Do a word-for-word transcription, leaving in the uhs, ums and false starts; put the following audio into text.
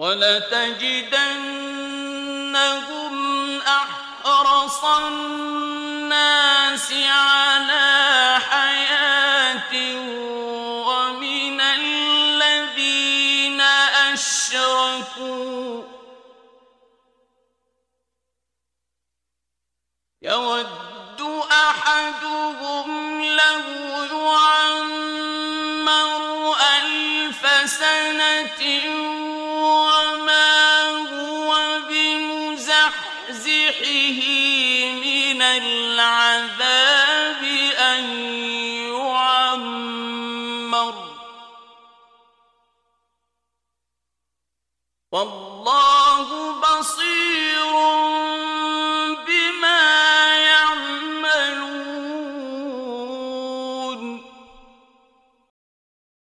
وَلَتَجِدَنَّهُمْ أَحْرَصَ النَّاسِ عَلَىٰ حَيَاةٍ وَمِنَ الَّذِينَ أَشْرَكُوا يَوَدُّ أَحَدُهُمْ لَوْ يُعَمَّرُ أَلْفَ سَنَةٍ وَمَا هُوَ بِمُزَحْزِحِهِ مِنَ الْعَذَابِ أَن يُعَمَّرَ ۗ وَاللَّهُ بَصِيرٌ